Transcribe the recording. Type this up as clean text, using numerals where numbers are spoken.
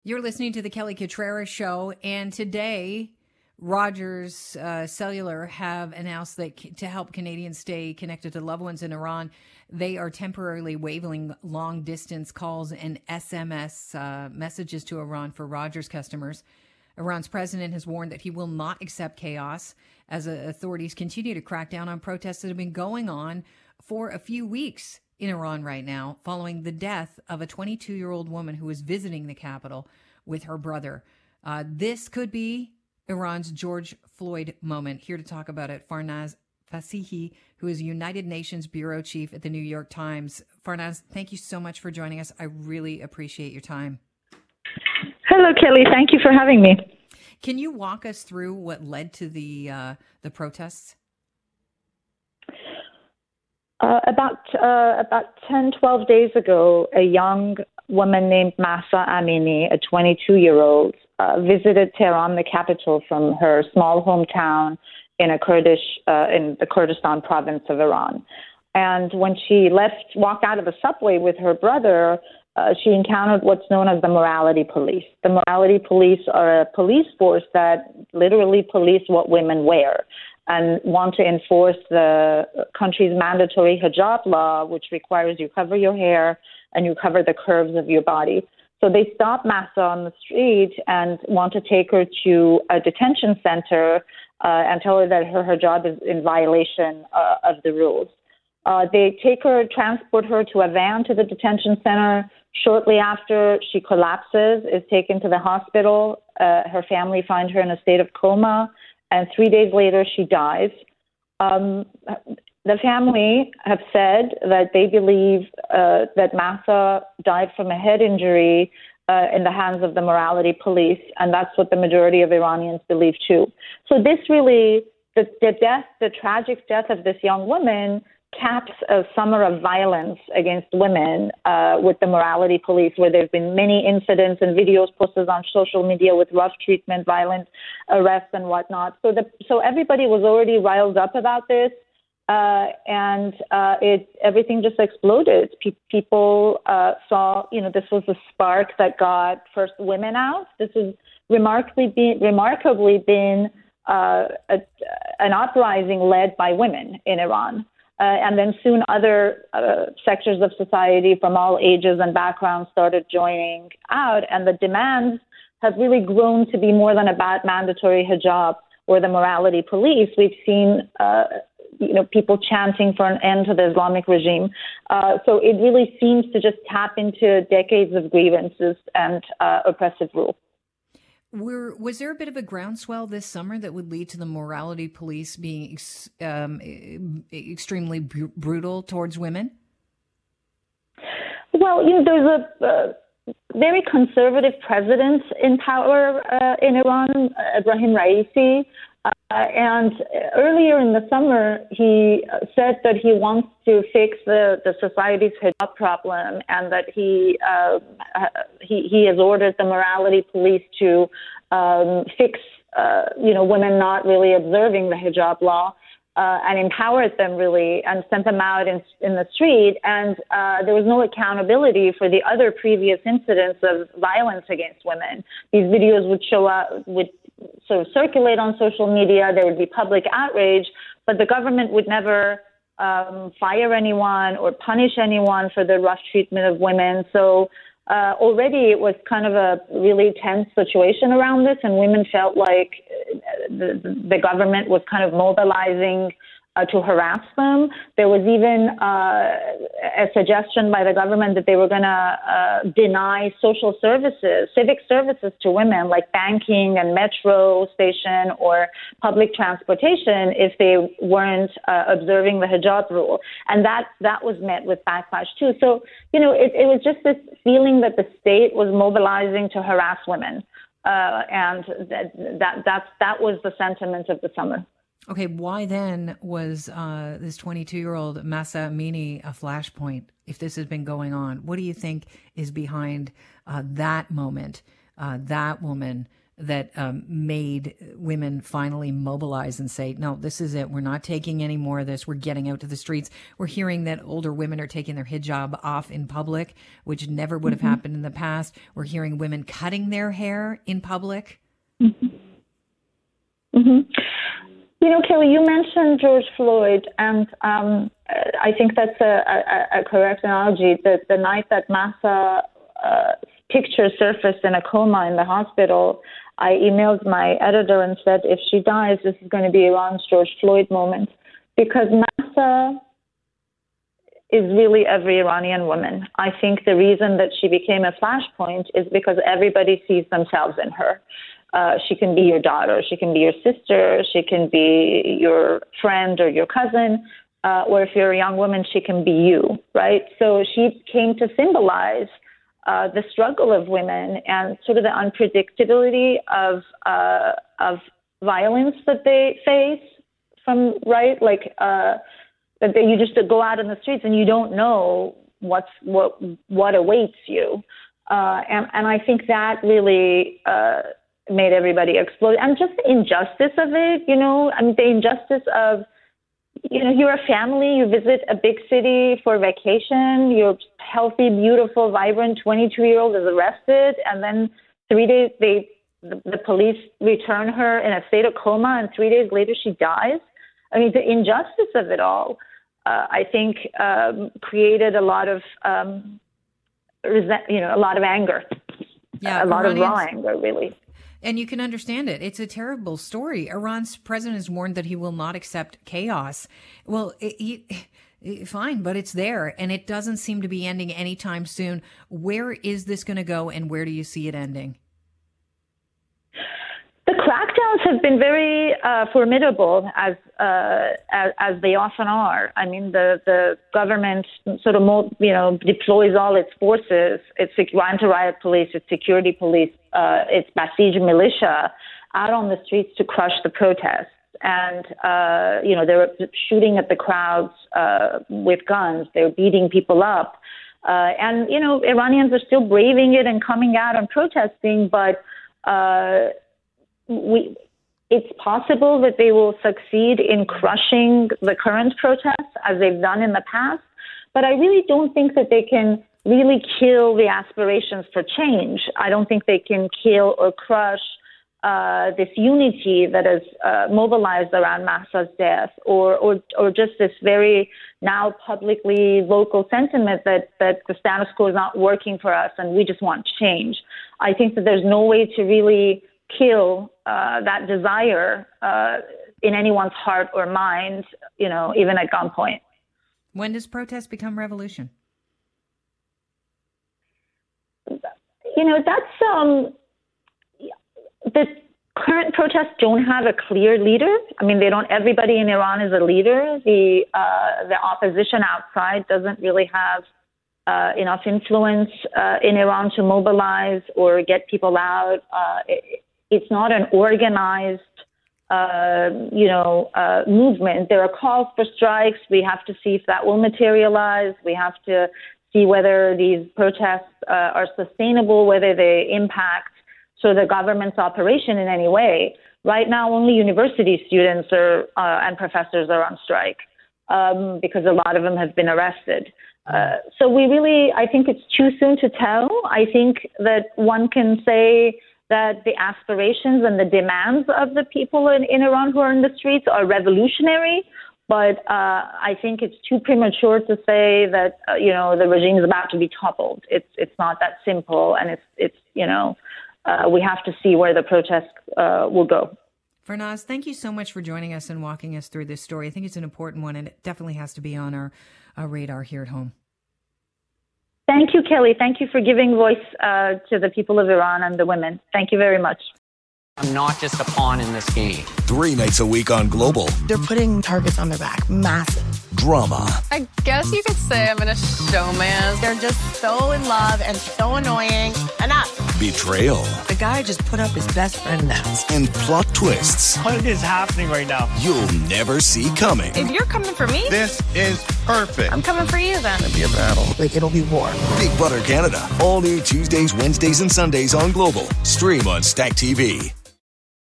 You're listening to the Kelly Cutrera Show, and today Rogers Cellular have announced that to help Canadians stay connected to loved ones in Iran, they are temporarily waiving long-distance calls and SMS messages to Iran for Rogers customers. Iran's president has warned that he will not accept chaos as authorities continue to crack down on protests that have been going on for a few weeks in Iran right now, following the death of a 22-year-old woman who was visiting the capital with her brother. This could be Iran's George Floyd moment. Here to talk about it, Farnaz Fasihi, who is United Nations Bureau Chief at the New York Times. Farnaz, thank you so much for joining us. I really appreciate your time. Hello, Kelly. Thank you for having me. Can you walk us through what led to the protests? About 10, 12 days ago, a young woman named Mahsa Amini, a 22-year-old, visited Tehran, the capital, from her small hometown in the Kurdistan province of Iran. And when she walked out of the subway with her brother, she encountered what's known as the morality police. The morality police are a police force that literally police what women wear and want to enforce the country's mandatory hijab law, which requires you cover your hair and you cover the curves of your body. So they stopped Mahsa on the street and want to take her to a detention center and tell her that her hijab is in violation of the rules. They transport her to a van to the detention center. Shortly after, she collapses, is taken to the hospital. Her family find her in a state of coma, and 3 days later, she dies. The family have said that they believe that Mahsa died from a head injury in the hands of the morality police, and that's what the majority of Iranians believe too. So this really, the tragic death of this young woman caps a summer of violence against women with the morality police, where there have been many incidents and videos posted on social media with rough treatment, violent arrests, and whatnot. So everybody was already riled up about this, and everything just exploded. People saw, this was the spark that got first women out. This has remarkably been an uprising led by women in Iran. And then soon other sectors of society from all ages and backgrounds started joining out. And the demands have really grown to be more than about mandatory hijab or the morality police. We've seen, people chanting for an end to the Islamic regime. So it really seems to just tap into decades of grievances and oppressive rule. Was there a bit of a groundswell this summer that would lead to the morality police being extremely brutal towards women? Well, there's a very conservative president in power in Iran, Ebrahim Raisi. And earlier in the summer, he said that he wants to fix the society's hijab problem, and that he has ordered the morality police to fix, women not really observing the hijab law, and empowered them really, and sent them out in the street. And there was no accountability for the other previous incidents of violence against women. These videos would show up, would sort of circulate on social media. There would be public outrage, but the government would never fire anyone or punish anyone for the rough treatment of women. So already it was kind of a really tense situation around this, and women felt like the government was kind of mobilizing to harass them. There was even a suggestion by the government that they were going to deny social services, civic services to women, like banking and metro station or public transportation, if they weren't observing the hijab rule. And that was met with backlash too. So, it was just this feeling that the state was mobilizing to harass women. And that was the sentiment of the summer. Okay, why then was this 22-year-old Mahsa Amini a flashpoint if this has been going on? What do you think is behind that moment, that woman that made women finally mobilize and say, no, this is it. We're not taking any more of this. We're getting out to the streets. We're hearing that older women are taking their hijab off in public, which never would have happened in the past. We're hearing women cutting their hair in public. You know, Kelly, you mentioned George Floyd, and I think that's a correct analogy. That the night that Mahsa picture surfaced in a coma in the hospital, I emailed my editor and said, if she dies, this is going to be Iran's George Floyd moment, because Mahsa is really every Iranian woman. I think the reason that she became a flashpoint is because everybody sees themselves in her. She can be your daughter, she can be your sister, she can be your friend or your cousin, or if you're a young woman, she can be you, right? So she came to symbolize the struggle of women and sort of the unpredictability of violence that they face from, right? Like that you just go out in the streets and you don't know what awaits you, and I think that really made everybody explode. And just the injustice of it, you know, I mean, the injustice of, you know, you're a family, you visit a big city for vacation, your healthy, beautiful, vibrant 22-year-old is arrested, and then 3 days, the police return her in a state of coma, and 3 days later she dies. I mean, the injustice of it all, I think, created a lot of, a lot of anger. Yeah, a lot of raw anger, really. And you can understand it. It's a terrible story. Iran's president has warned that he will not accept chaos. Well, fine, but it's there, and it doesn't seem to be ending anytime soon. Where is this going to go, and where do you see it ending? The crackdowns have been very formidable, as they often are. I mean, the government sort of deploys all its forces, its anti-riot police, its security police, its Basij militia out on the streets to crush the protests. And they're shooting at the crowds with guns. They're beating people up, and Iranians are still braving it and coming out and protesting, but. It's possible that they will succeed in crushing the current protests as they've done in the past, but I really don't think that they can really kill the aspirations for change. I don't think they can kill or crush this unity that is mobilized around Mahsa's death, or just this very now publicly vocal sentiment that the status quo is not working for us and we just want change. I think that there's no way to really kill that desire in anyone's heart or mind, even at gunpoint. When does protest become revolution? That's the current protests don't have a clear leader. I mean, everybody in Iran is a leader. The opposition outside doesn't really have enough influence in Iran to mobilize or get people out. It's not an organized, movement. There are calls for strikes. We have to see if that will materialize. We have to see whether these protests are sustainable, whether they impact the government's operation in any way. Right now, only university students and professors are on strike because a lot of them have been arrested. So I think it's too soon to tell. I think that one can say that the aspirations and the demands of the people in Iran who are in the streets are revolutionary, but I think it's too premature to say that the regime is about to be toppled. It's not that simple, and we have to see where the protests will go. Farnaz, thank you so much for joining us and walking us through this story. I think it's an important one, and it definitely has to be on our radar here at home. Thank you, Kelly. Thank you for giving voice to the people of Iran and the women. Thank you very much. I'm not just a pawn in this game. 3 nights a week on Global. They're putting targets on their back. Massive. Drama. I guess you could say I'm in a showman. They're just so in love and so annoying. Enough. Betrayal. The guy just put up his best friend now. And plot twists. What is happening right now? You'll never see coming. If you're coming for me, this is Perfect. I'm coming for you then. It'll be a battle. Like, it'll be war. Big Brother Canada. All new Tuesdays, Wednesdays, and Sundays on Global. Stream on Stack TV.